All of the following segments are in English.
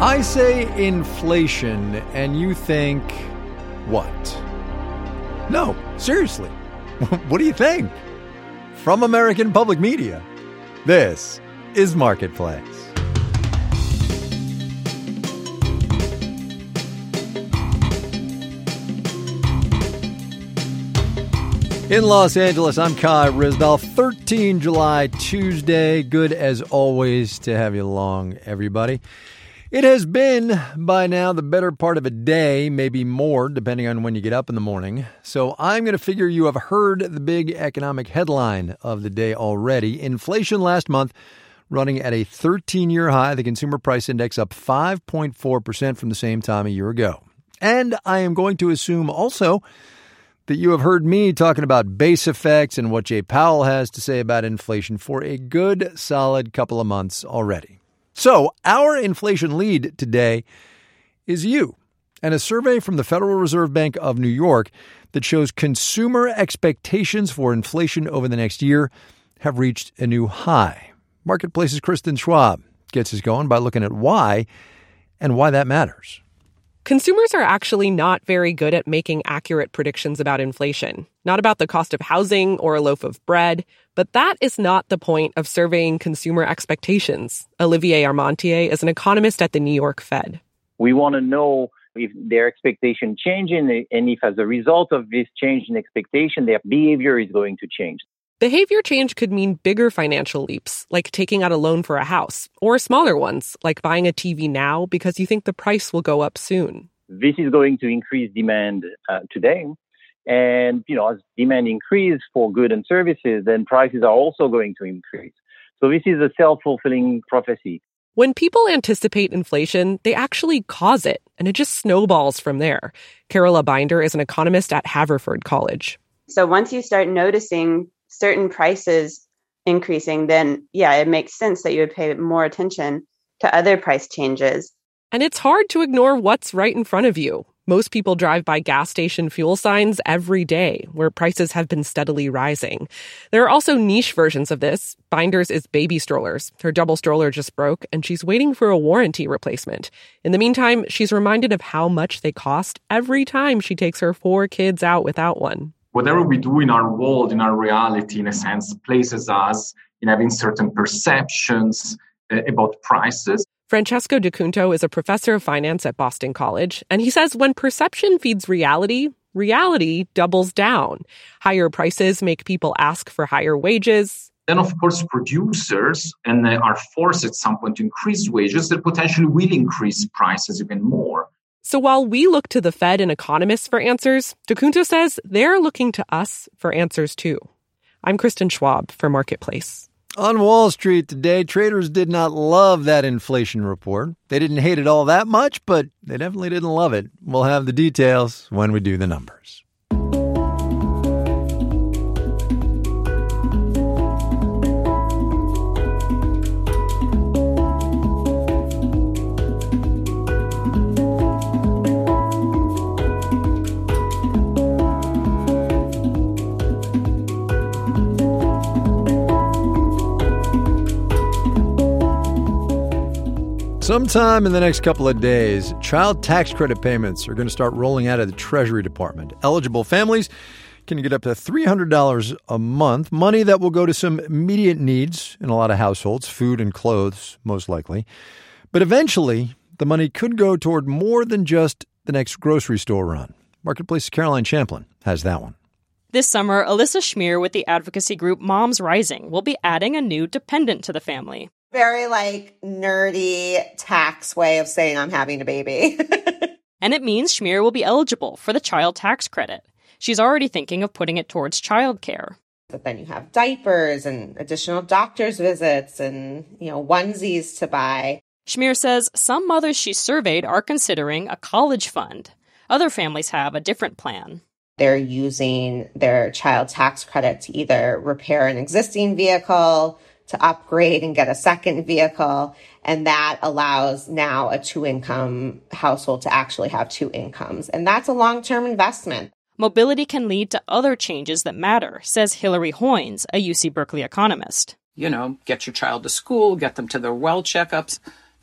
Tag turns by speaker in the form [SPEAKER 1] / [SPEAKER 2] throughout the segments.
[SPEAKER 1] I say inflation, and you think what? No, seriously. What do you think? From American Public Media, this is Marketplace. In Los Angeles, I'm Kai Ryssdal. 13 July, Tuesday. Good as always to have you along, everybody. It has been, by now, the better part of a day, maybe more, depending on when you get up in the morning. So I'm going to figure you have heard the big economic headline of the day already. Inflation last month running at a 13-year high. The Consumer Price Index up 5.4% from the same time a year ago. And I am going to assume also that you have heard me talking about base effects and what Jay Powell has to say about inflation for a good, solid couple of months already. So our inflation lead today is you, and a survey from the Federal Reserve Bank of New York that shows consumer expectations for inflation over the next year have reached a new high. Marketplace's Kristen Schwab gets us going by looking at why and why that matters.
[SPEAKER 2] Consumers are actually not very good at making accurate predictions about inflation, not about the cost of housing or a loaf of bread. But that is not the point of surveying consumer expectations. Olivier Armentier is an economist at the New York Fed.
[SPEAKER 3] We want to know if their expectation changing and if as a result of this change in expectation, their behavior is going to change.
[SPEAKER 2] Behavior change could mean bigger financial leaps, like taking out a loan for a house, or smaller ones, like buying a TV now because you think the price will go up soon.
[SPEAKER 3] This is going to increase demand today. And, as demand increases for goods and services, then prices are also going to increase. So this is a self-fulfilling prophecy.
[SPEAKER 2] When people anticipate inflation, they actually cause it, and it just snowballs from there. Carola Binder is an economist at Haverford College.
[SPEAKER 4] So once you start noticing certain prices increasing, then, it makes sense that you would pay more attention to other price changes.
[SPEAKER 2] And it's hard to ignore what's right in front of you. Most people drive by gas station fuel signs every day, where prices have been steadily rising. There are also niche versions of this. Binder's is baby strollers. Her double stroller just broke, and she's waiting for a warranty replacement. In the meantime, she's reminded of how much they cost every time she takes her 4 kids out without one.
[SPEAKER 5] Whatever we do in our world, in our reality, in a sense, places us in having certain perceptions about prices.
[SPEAKER 2] Francesco DeCunto is a professor of finance at Boston College, and he says when perception feeds reality, reality doubles down. Higher prices make people ask for higher wages.
[SPEAKER 5] Then, of course, producers are forced at some point to increase wages that potentially will increase prices even more.
[SPEAKER 2] So while we look to the Fed and economists for answers, DeCunto says they're looking to us for answers too. I'm Kristen Schwab for Marketplace.
[SPEAKER 1] On Wall Street today, traders did not love that inflation report. They didn't hate it all that much, but they definitely didn't love it. We'll have the details when we do the numbers. Sometime in the next couple of days, child tax credit payments are going to start rolling out of the Treasury Department. Eligible families can get up to $300 a month, money that will go to some immediate needs in a lot of households, food and clothes, most likely. But eventually, the money could go toward more than just the next grocery store run. Marketplace's Caroline Champlin has that one.
[SPEAKER 6] This summer, Alyssa Schmier with the advocacy group Moms Rising will be adding a new dependent to the family.
[SPEAKER 7] Very nerdy tax way of saying I'm having a baby.
[SPEAKER 6] And it means Schmier will be eligible for the child tax credit. She's already thinking of putting it towards childcare.
[SPEAKER 7] But then you have diapers and additional doctor's visits and, onesies to buy.
[SPEAKER 6] Schmier says some mothers she surveyed are considering a college fund. Other families have a different plan.
[SPEAKER 7] They're using their child tax credit to either repair an existing vehicle, to upgrade and get a second vehicle. And that allows now a 2-income household to actually have 2 incomes. And that's a long-term investment.
[SPEAKER 6] Mobility can lead to other changes that matter, says Hillary Hoynes, a UC Berkeley economist.
[SPEAKER 8] Get your child to school, get them to their well checkups.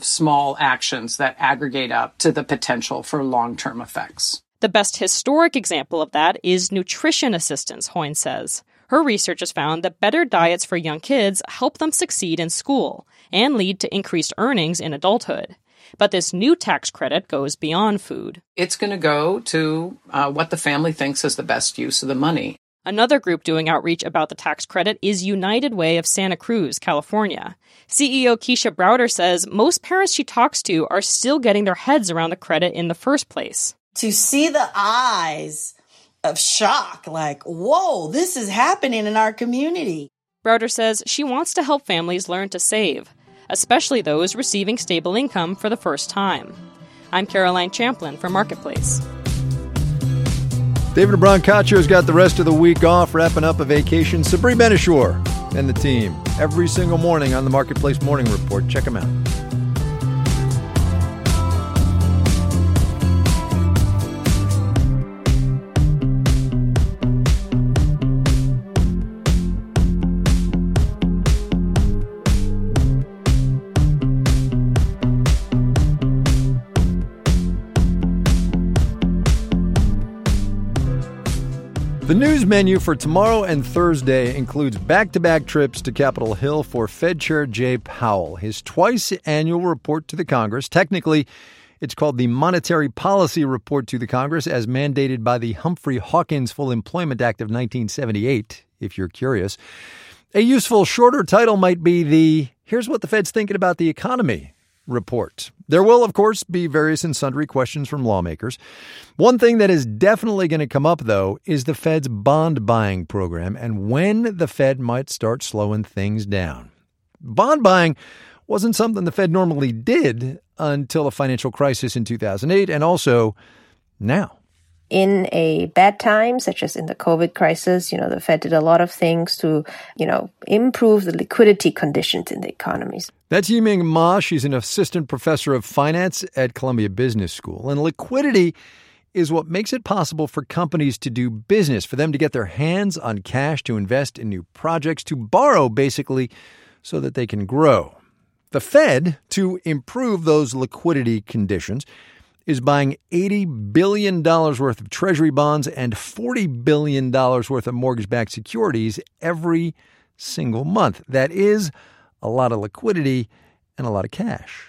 [SPEAKER 8] small actions that aggregate up to the potential for long-term effects.
[SPEAKER 6] The best historic example of that is nutrition assistance, Hoynes says. Her research has found that better diets for young kids help them succeed in school and lead to increased earnings in adulthood. But this new tax credit goes beyond food.
[SPEAKER 8] It's going to go to what the family thinks is the best use of the money.
[SPEAKER 6] Another group doing outreach about the tax credit is United Way of Santa Cruz, California. CEO Keisha Browder says most parents she talks to are still getting their heads around the credit in the first place.
[SPEAKER 9] To see the eyes of shock, like, whoa, this is happening in our community.
[SPEAKER 6] Browder says she wants to help families learn to save, especially those receiving stable income for the first time. I'm Caroline Champlin for Marketplace.
[SPEAKER 1] David Brancacio's got the rest of the week off, wrapping up a vacation. Sabri Benishore and the team every single morning on the Marketplace Morning Report. Check them out. The news menu for tomorrow and Thursday includes back-to-back trips to Capitol Hill for Fed Chair Jay Powell. His twice-annual report to the Congress. Technically, it's called the Monetary Policy Report to the Congress, as mandated by the Humphrey-Hawkins Full Employment Act of 1978, if you're curious. A useful, shorter title might be the Here's What the Fed's Thinking About the Economy report. There will, of course, be various and sundry questions from lawmakers. One thing that is definitely going to come up, though, is the Fed's bond buying program and when the Fed might start slowing things down. Bond buying wasn't something the Fed normally did until the financial crisis in 2008 and also now.
[SPEAKER 10] In a bad time, such as in the COVID crisis, the Fed did a lot of things to, improve the liquidity conditions in the economies.
[SPEAKER 1] That's Yiming Ma. She's an assistant professor of finance at Columbia Business School. And liquidity is what makes it possible for companies to do business, for them to get their hands on cash to invest in new projects, to borrow, basically, so that they can grow. The Fed, to improve those liquidity conditions, is buying $80 billion worth of Treasury bonds and $40 billion worth of mortgage-backed securities every single month. That is a lot of liquidity and a lot of cash.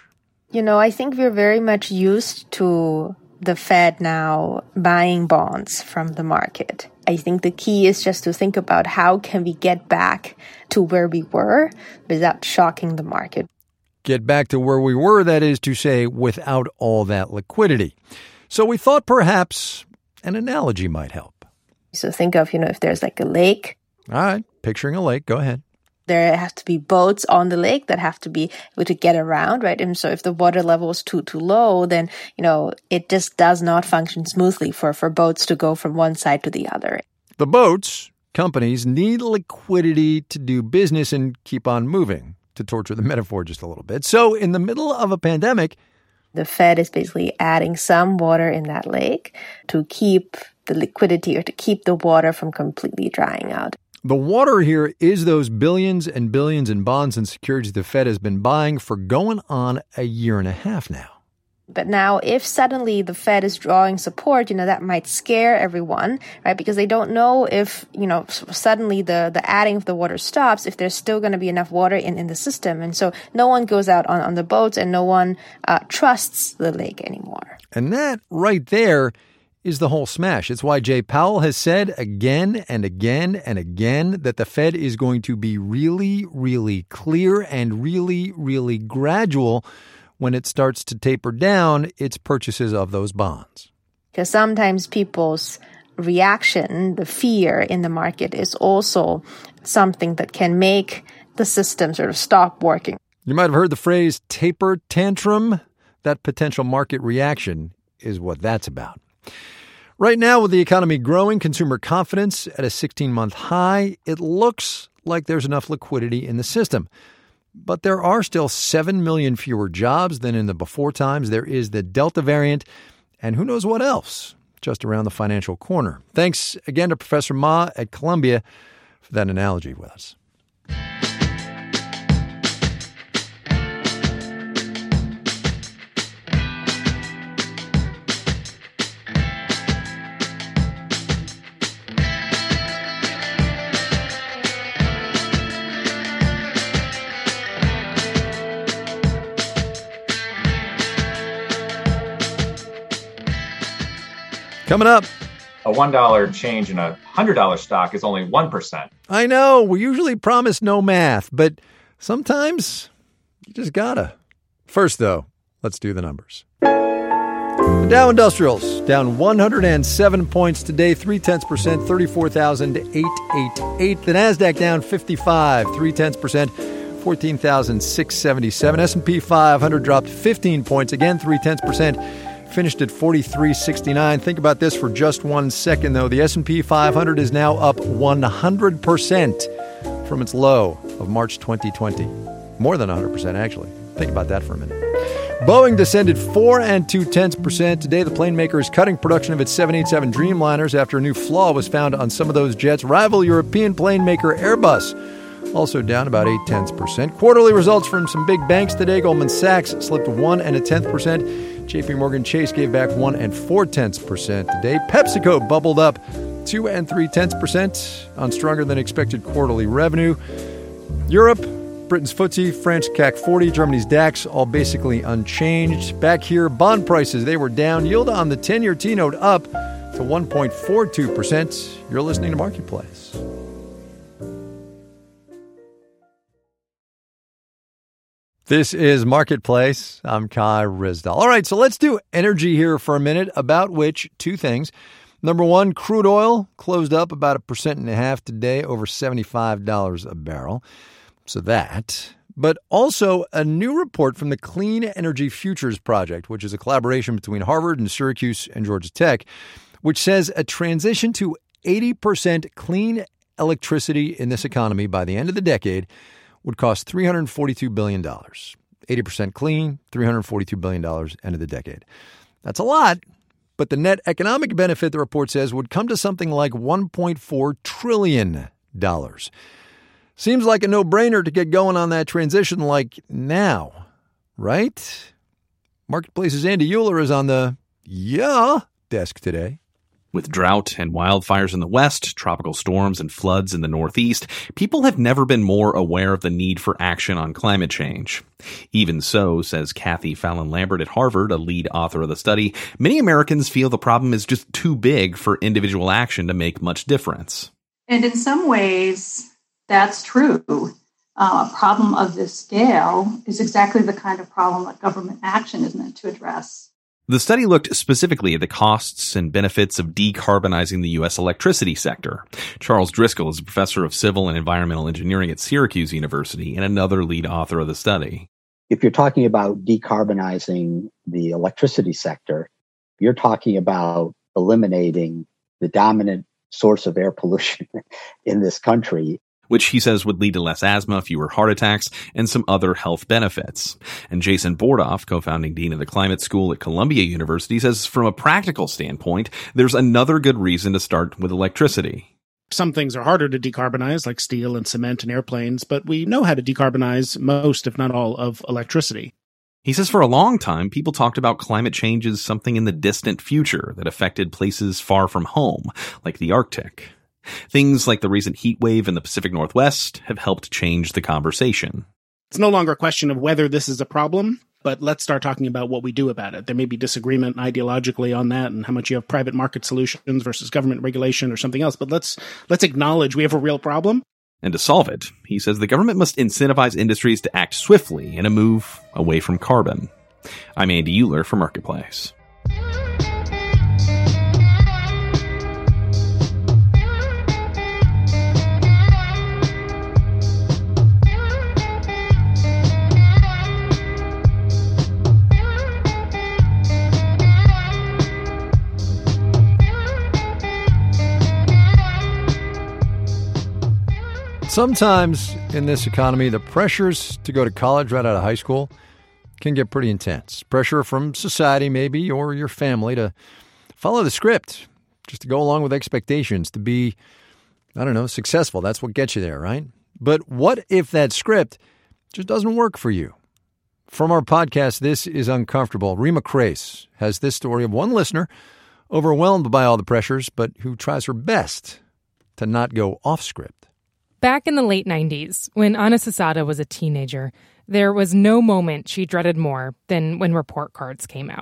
[SPEAKER 10] I think we're very much used to the Fed now buying bonds from the market. I think the key is just to think about how can we get back to where we were without shocking the market.
[SPEAKER 1] Get back to where we were, that is to say, without all that liquidity. So we thought perhaps an analogy might help.
[SPEAKER 10] So think of, if there's like a lake.
[SPEAKER 1] All right, picturing a lake. Go ahead.
[SPEAKER 10] There have to be boats on the lake that have to be able to get around, right? And so if the water level is too low, then, it just does not function smoothly for boats to go from one side to the other.
[SPEAKER 1] The boats, companies, need liquidity to do business and keep on moving, to torture the metaphor just a little bit. So in the middle of a pandemic,
[SPEAKER 10] the Fed is basically adding some water in that lake to keep the liquidity or to keep the water from completely drying out.
[SPEAKER 1] The water here is those billions and billions in bonds and securities the Fed has been buying for going on a year and a half now.
[SPEAKER 10] But now if suddenly the Fed is drawing support, that might scare everyone, right? Because they don't know if, suddenly the adding of the water stops, if there's still going to be enough water in the system. And so no one goes out on the boats and no one trusts the lake anymore.
[SPEAKER 1] And that right there is the whole smash. It's why Jay Powell has said again and again and again that the Fed is going to be really, really clear and really, really gradual when it starts to taper down its purchases of those bonds.
[SPEAKER 10] Because sometimes people's reaction, the fear in the market, is also something that can make the system sort of stop working.
[SPEAKER 1] You might have heard the phrase taper tantrum. That potential market reaction is what that's about. Right now, with the economy growing, consumer confidence at a 16-month high, it looks like there's enough liquidity in the system. But there are still 7 million fewer jobs than in the before times. There is the Delta variant, and who knows what else just around the financial corner. Thanks again to Professor Ma at Columbia for that analogy with us. Coming up.
[SPEAKER 11] A $1 change in a $100 stock is only 1%.
[SPEAKER 1] I know. We usually promise no math, but sometimes you just gotta. First, though, let's do the numbers. The Dow Industrials down 107 points today, 0.3%, 34,888. The Nasdaq down 55, 0.3%, 14,677. S&P 500 dropped 15 points, again 0.3%, finished at 43.69. Think about this for just 1 second, though. The S&P 500 is now up 100% from its low of March 2020. More than 100%, actually. Think about that for a minute. Boeing descended 4 2/10%. Today, the plane maker is cutting production of its 787 Dreamliners after a new flaw was found on some of those jets. Rival European plane maker Airbus also down about 0.8%. Quarterly results from some big banks today. Goldman Sachs slipped 1 1/10%. JP Morgan Chase gave back 1 4/10% today. PepsiCo bubbled up 2 3/10% on stronger than expected quarterly revenue. Europe, Britain's FTSE, France CAC 40, Germany's DAX, all basically unchanged. Back here, bond prices, they were down. Yield on the 10-year T-note up to 1.42%. You're listening to Marketplace. This is Marketplace. I'm Kai Ryssdal. All right, so let's do energy here for a minute, about which two things. Number one, crude oil closed up about 1.5% today, over $75 a barrel. So that, but also a new report from the Clean Energy Futures Project, which is a collaboration between Harvard and Syracuse and Georgia Tech, which says a transition to 80% clean electricity in this economy by the end of the decade would cost $342 billion. 80% clean, $342 billion end of the decade. That's a lot, but the net economic benefit, the report says, would come to something like $1.4 trillion. Seems like a no-brainer to get going on that transition like now, right? Marketplace's Andy Euler is on the desk today.
[SPEAKER 12] With drought and wildfires in the west, tropical storms and floods in the northeast, people have never been more aware of the need for action on climate change. Even so, says Kathy Fallon-Lambert at Harvard, a lead author of the study, many Americans feel the problem is just too big for individual action to make much difference.
[SPEAKER 13] And in some ways, that's true. A problem of this scale is exactly the kind of problem that government action is meant to address.
[SPEAKER 12] The study looked specifically at the costs and benefits of decarbonizing the U.S. electricity sector. Charles Driscoll is a professor of civil and environmental engineering at Syracuse University and another lead author of the study.
[SPEAKER 14] If you're talking about decarbonizing the electricity sector, you're talking about eliminating the dominant source of air pollution in this country,
[SPEAKER 12] which he says would lead to less asthma, fewer heart attacks, and some other health benefits. And Jason Bordoff, co-founding dean of the climate school at Columbia University, says from a practical standpoint, there's another good reason to start with electricity.
[SPEAKER 15] Some things are harder to decarbonize, like steel and cement and airplanes, but we know how to decarbonize most, if not all, of electricity.
[SPEAKER 12] He says for a long time, people talked about climate change as something in the distant future that affected places far from home, like the Arctic. Things like the recent heat wave in the Pacific Northwest have helped change the conversation.
[SPEAKER 15] It's no longer a question of whether this is a problem, but let's start talking about what we do about it. There may be disagreement ideologically on that and how much you have private market solutions versus government regulation or something else, but let's acknowledge we have a real problem.
[SPEAKER 12] And to solve it, he says the government must incentivize industries to act swiftly in a move away from carbon. I'm Andy Euler for Marketplace.
[SPEAKER 1] Sometimes in this economy, the pressures to go to college right out of high school can get pretty intense. Pressure from society, maybe, or your family to follow the script, just to go along with expectations, to be, successful. That's what gets you there, right? But what if that script just doesn't work for you? From our podcast, This is Uncomfortable, Rima Crace has this story of one listener overwhelmed by all the pressures, but who tries her best to not go off script.
[SPEAKER 16] Back in the late 90s, when Ana Sasada was a teenager, there was no moment she dreaded more than when report cards came out.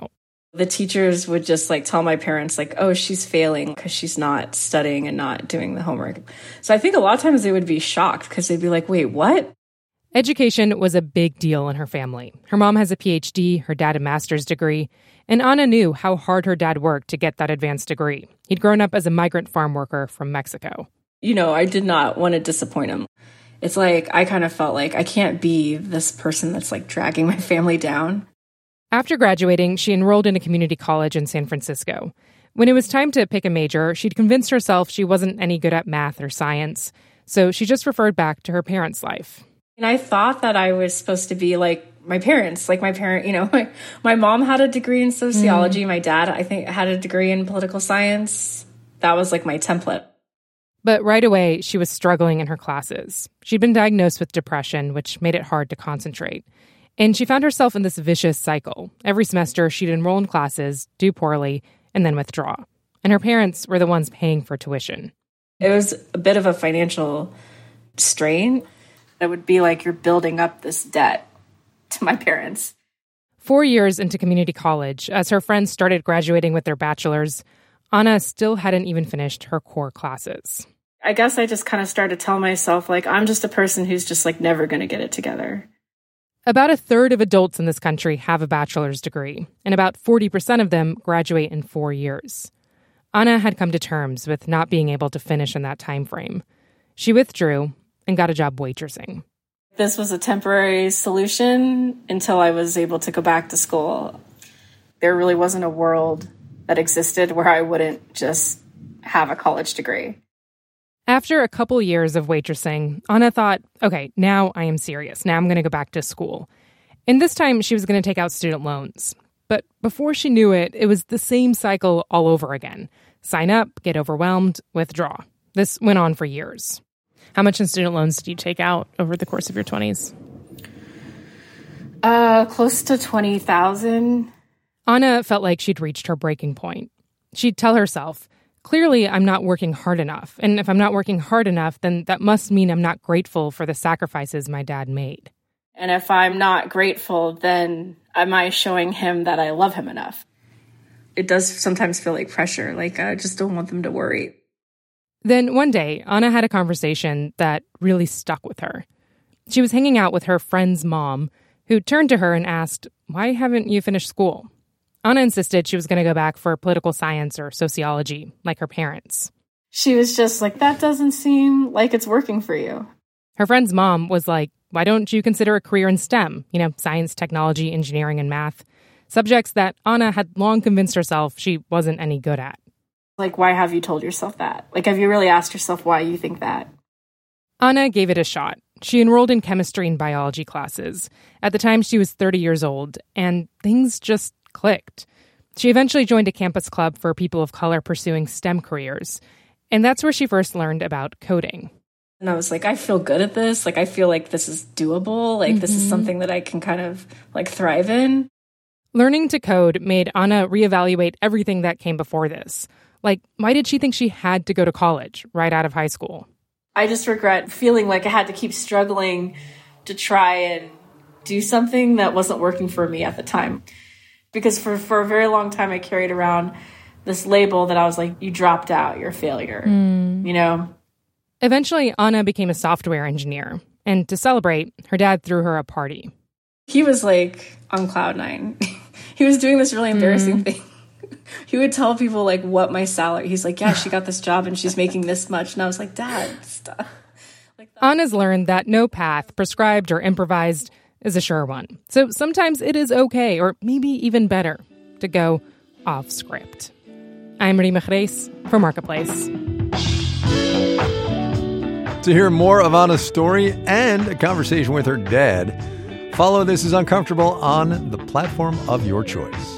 [SPEAKER 17] The teachers would just like tell my parents like, oh, she's failing because she's not studying and not doing the homework. So I think a lot of times they would be shocked because they'd be like, wait, what?
[SPEAKER 16] Education was a big deal in her family. Her mom has a PhD, her dad a master's degree, and Ana knew how hard her dad worked to get that advanced degree. He'd grown up as a migrant farm worker from Mexico.
[SPEAKER 17] You know, I did not want to disappoint him. It's like, I kind of felt like I can't be this person that's like dragging my family down.
[SPEAKER 16] After graduating, she enrolled in a community college in San Francisco. When it was time to pick a major, she'd convinced herself she wasn't any good at math or science, so she just referred back to her parents' life.
[SPEAKER 17] And I thought that I was supposed to be like my parents, you know, my mom had a degree in sociology. My dad, I think, had a degree in political science. That was like my template.
[SPEAKER 16] But right away, she was struggling in her classes. She'd been diagnosed with depression, which made it hard to concentrate. And she found herself in this vicious cycle. Every semester, she'd enroll in classes, do poorly, and then withdraw. And her parents were the ones paying for tuition.
[SPEAKER 17] It was a bit of a financial strain. It would be like you're building up this debt to my parents.
[SPEAKER 16] 4 years into community college, as her friends started graduating with their bachelors, Ana still hadn't even finished her core classes.
[SPEAKER 17] I guess I just kind of started to tell myself, like, I'm just a person who's just like never going to get it together.
[SPEAKER 16] About a third of adults in this country have a bachelor's degree, and about 40% of them graduate in 4 years. Ana had come to terms with not being able to finish in that time frame. She withdrew and got a job waitressing.
[SPEAKER 17] This was a temporary solution until I was able to go back to school. There really wasn't a world that existed where I wouldn't just have a college degree.
[SPEAKER 16] After a couple years of waitressing, Ana thought, okay, now I am serious. Now I'm going to go back to school. And this time she was going to take out student loans. But before she knew it, it was the same cycle all over again. Sign up, get overwhelmed, withdraw. This went on for years.
[SPEAKER 2] How much in student loans did you take out over the course of your 20s?
[SPEAKER 17] Close to $20,000.
[SPEAKER 16] Ana felt like she'd reached her breaking point. She'd tell herself, clearly I'm not working hard enough. And if I'm not working hard enough, then that must mean I'm not grateful for the sacrifices my dad made.
[SPEAKER 17] And if I'm not grateful, then am I showing him that I love him enough? It does sometimes feel like pressure, like I just don't want them to worry.
[SPEAKER 16] Then one day, Ana had a conversation that really stuck with her. She was hanging out with her friend's mom, who turned to her and asked, "Why haven't you finished school?" Ana insisted she was going to go back for political science or sociology, like her parents.
[SPEAKER 17] She was just like, that doesn't seem like it's working for you.
[SPEAKER 16] Her friend's mom was like, why don't you consider a career in STEM? You know, science, technology, engineering, and math. Subjects that Ana had long convinced herself she wasn't any good at.
[SPEAKER 17] Like, why have you told yourself that? Like, have you really asked yourself why you think that?
[SPEAKER 16] Ana gave it a shot. She enrolled in chemistry and biology classes. At the time, she was 30 years old, and things just clicked. She eventually joined a campus club for people of color pursuing STEM careers, and that's where she first learned about coding.
[SPEAKER 17] And I was like, I feel good at this. Like, I feel like this is doable. Like, this is something that I can kind of, like, thrive in.
[SPEAKER 16] Learning to code made Ana reevaluate everything that came before this. Like, why did she think she had to go to college right out of high school?
[SPEAKER 17] I just regret feeling like I had to keep struggling to try and do something that wasn't working for me at the time. Because for a very long time, I carried around this label that I was like, you dropped out, you're a failure, you know?
[SPEAKER 16] Eventually, Ana became a software engineer. And to celebrate, her dad threw her a party.
[SPEAKER 17] He was like on cloud nine. He was doing this really embarrassing thing. He would tell people like what my salary. He's like, yeah, she got this job and she's making this much. And I was like, Dad, stop.
[SPEAKER 16] Ana's learned that no path, prescribed or improvised, is a sure one. So sometimes it is okay, or maybe even better, to go off script. I'm Marie Mechreis for Marketplace.
[SPEAKER 1] To hear more of Ana's story and a conversation with her dad, follow This Is Uncomfortable on the platform of your choice.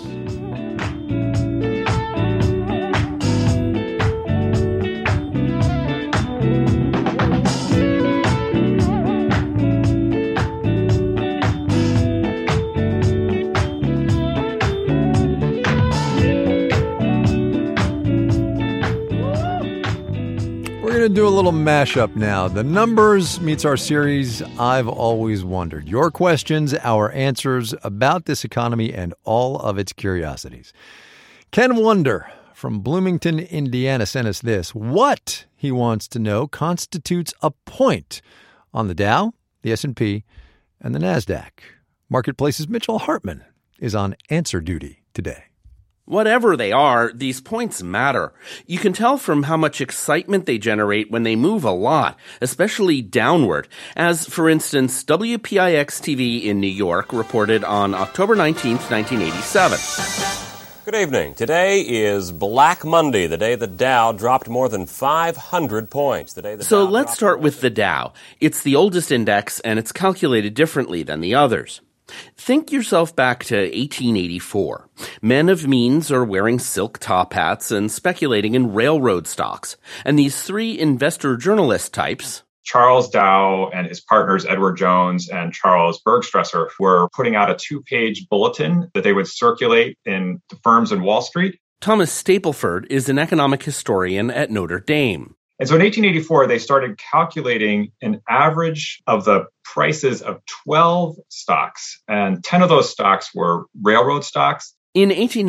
[SPEAKER 1] going to do a little mashup now. The Numbers meets our series, I've Always Wondered. Your questions, our answers about this economy and all of its curiosities. Ken Wonder from Bloomington, Indiana, sent us this. What, he wants to know, constitutes a point on the Dow, the S&P, and the NASDAQ? Marketplace's Mitchell Hartman is on answer duty today.
[SPEAKER 18] Whatever they are, these points matter. You can tell from how much excitement they generate when they move a lot, especially downward, as, for instance, WPIX-TV in New York reported on October 19th, 1987.
[SPEAKER 19] Good evening. Today is Black Monday, the day the Dow dropped more than 500 points.
[SPEAKER 18] So let's start with the Dow. It's the oldest index, and it's calculated differently than the others. Think yourself back to 1884. Men of means are wearing silk top hats and speculating in railroad stocks. And these three investor journalist types,
[SPEAKER 11] Charles Dow and his partners, Edward Jones and Charles Bergstresser, were putting out a 2-page bulletin that they would circulate in the firms in Wall Street.
[SPEAKER 18] Thomas Stapleford is an economic historian at Notre Dame.
[SPEAKER 11] And so in 1884, they started calculating an average of the prices of 12 stocks, and 10 of those stocks were railroad stocks.
[SPEAKER 18] In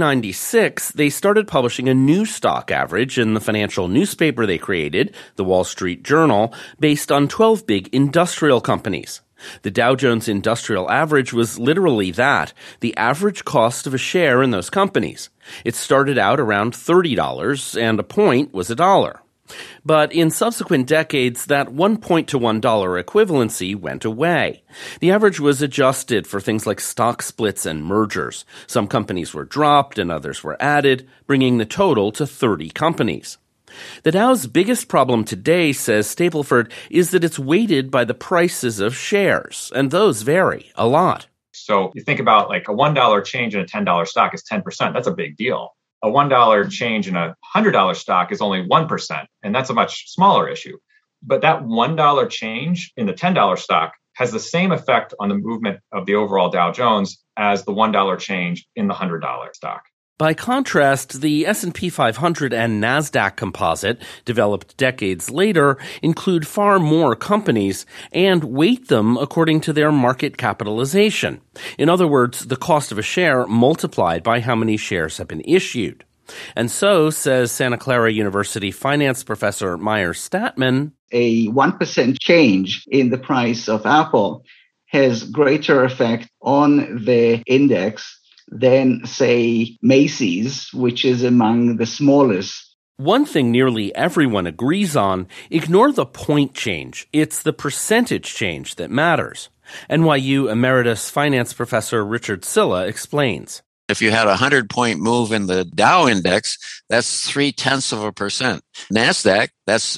[SPEAKER 18] 1896, they started publishing a new stock average in the financial newspaper they created, the Wall Street Journal, based on 12 big industrial companies. The Dow Jones Industrial Average was literally that, the average cost of a share in those companies. It started out around $30, and a point was $1. But in subsequent decades, that 1 point to $1 equivalency went away. The average was adjusted for things like stock splits and mergers. Some companies were dropped and others were added, bringing the total to 30 companies. The Dow's biggest problem today, says Stapleford, is that it's weighted by the prices of shares, and those vary a lot.
[SPEAKER 11] So you think about like a $1 change in a $10 stock is 10%. That's a big deal. A $1 change in a $100 stock is only 1%, and that's a much smaller issue. But that $1 change in the $10 stock has the same effect on the movement of the overall Dow Jones as the $1 change in the $100 stock.
[SPEAKER 18] By contrast, the S&P 500 and NASDAQ composite, developed decades later, include far more companies and weight them according to their market capitalization. In other words, the cost of a share multiplied by how many shares have been issued. And so, says Santa Clara University finance professor Meyer Statman,
[SPEAKER 20] a 1% change in the price of Apple has greater effect on the index than, say, Macy's, which is among the smallest.
[SPEAKER 18] One thing nearly everyone agrees on, ignore the point change. It's the percentage change that matters. NYU Emeritus Finance Professor Richard Silla explains.
[SPEAKER 21] If you had a 100-point move in the Dow index, that's 0.3%. NASDAQ, that's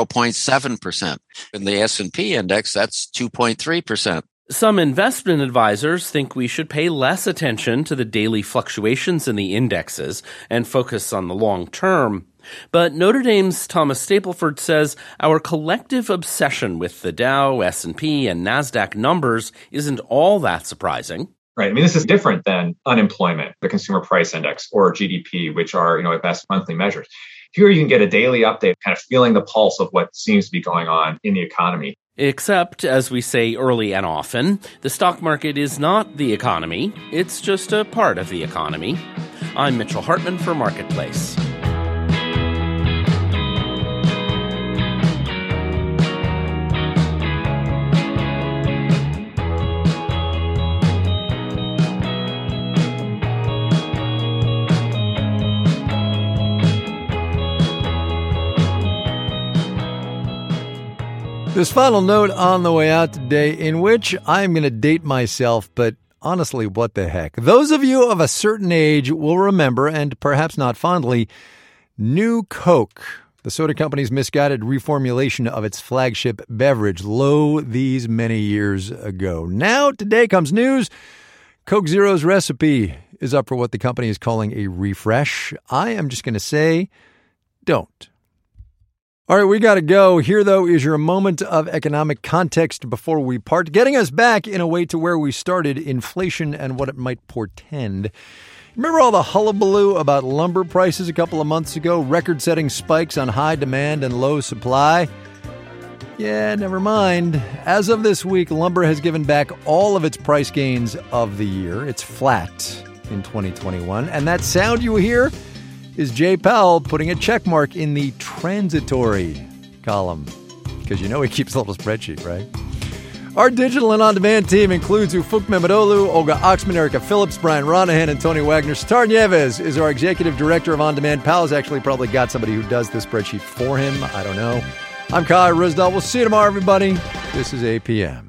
[SPEAKER 21] 0.7%. In the S&P index, that's 2.3%.
[SPEAKER 18] Some investment advisors think we should pay less attention to the daily fluctuations in the indexes and focus on the long term. But Notre Dame's Thomas Stapleford says our collective obsession with the Dow, S&P, and NASDAQ numbers isn't all that surprising.
[SPEAKER 11] Right. I mean, this is different than unemployment, the consumer price index, or GDP, which are, at best monthly measures. Here you can get a daily update, kind of feeling the pulse of what seems to be going on in the economy.
[SPEAKER 18] Except, as we say early and often, the stock market is not the economy. It's just a part of the economy. I'm Mitchell Hartman for Marketplace.
[SPEAKER 1] This final note on the way out today, in which I'm going to date myself, but honestly, what the heck? Those of you of a certain age will remember, and perhaps not fondly, New Coke, the soda company's misguided reformulation of its flagship beverage, these many years ago. Now, today comes news. Coke Zero's recipe is up for what the company is calling a refresh. I am just going to say, don't. All right, we got to go. Here, though, is your moment of economic context before we part, getting us back in a way to where we started, inflation and what it might portend. Remember all the hullabaloo about lumber prices a couple of months ago? Record-setting spikes on high demand and low supply? Yeah, never mind. As of this week, lumber has given back all of its price gains of the year. It's flat in 2021. And that sound you hear is Jay Powell putting a check mark in the transitory column. Because you know he keeps a little spreadsheet, right? Our digital and on-demand team includes Ufuk Memedolu, Olga Oxman, Erica Phillips, Brian Ronahan, and Tony Wagner. Sitar Nieves is our executive director of on-demand. Powell's actually probably got somebody who does this spreadsheet for him. I don't know. I'm Kai Ryssdal. We'll see you tomorrow, everybody. This is APM.